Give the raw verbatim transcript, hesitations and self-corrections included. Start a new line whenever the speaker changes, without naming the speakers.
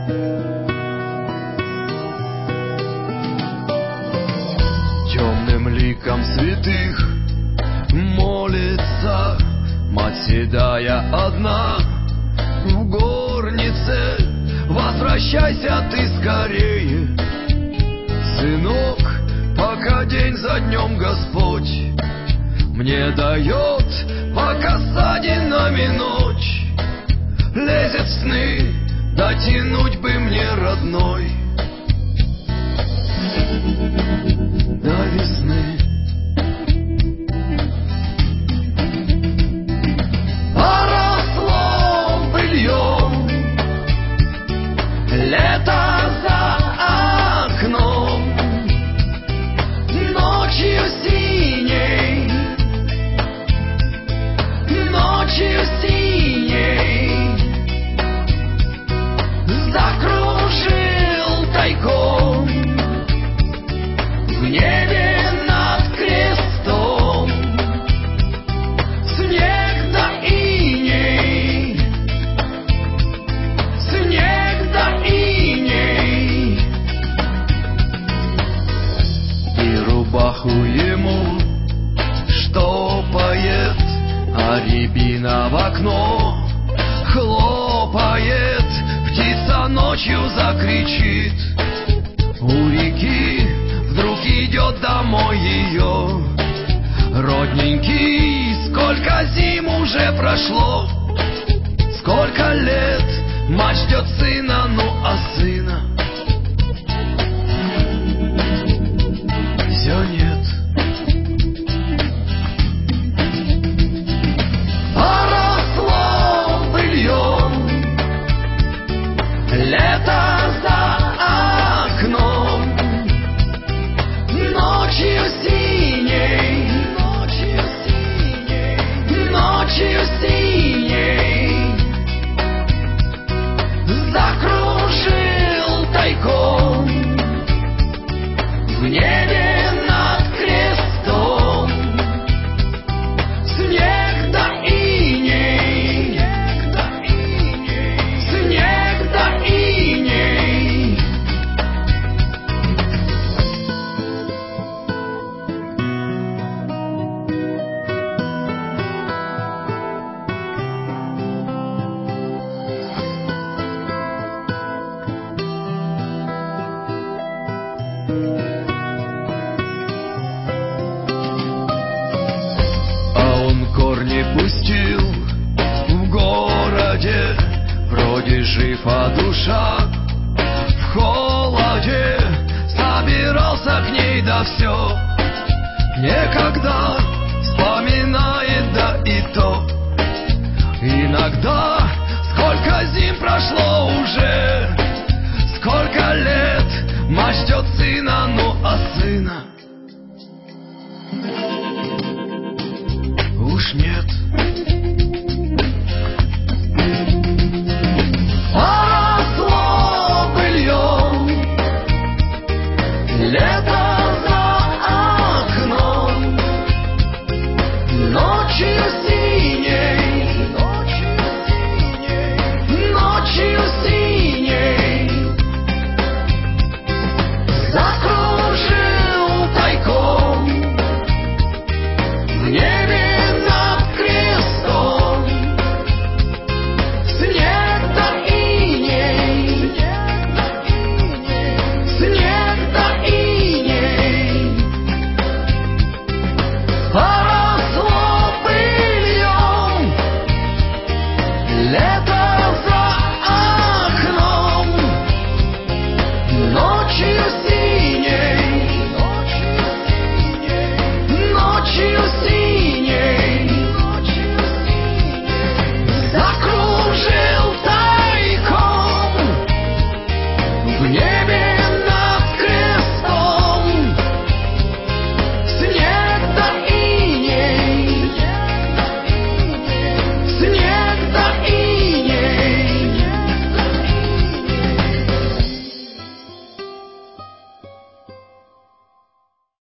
Темным ликом святых молится мать седая одна в горнице. Возвращайся ты скорее, сынок, пока день за днем Господь мне дает, пока ссадинами ночь лезет в сны, дотянуть бы мне, родной, до весны. Поросло быльем лето за окном, ночью синей, ночью синей закружил тайком в небе над крестом снег да иней, снег да иней. И рубаху ему штопает, а рябина в окно хлопает. Птица ночью закричит у реки, вдруг идет домой ее родненький. Сколько зим уже прошло, сколько лет мать ждет сына, ну а сына все нет. Поросло быльем лето за окном, ночью синей, ночью синей, ночью синей закружил тайком в небе над крестом снег да иней, снег да иней. А он корни пустил в городе, вроде жив, а душа в холоде. Собирался к ней, да все некогда вспоминает, да и то иногда. Сколько зим прошло уже,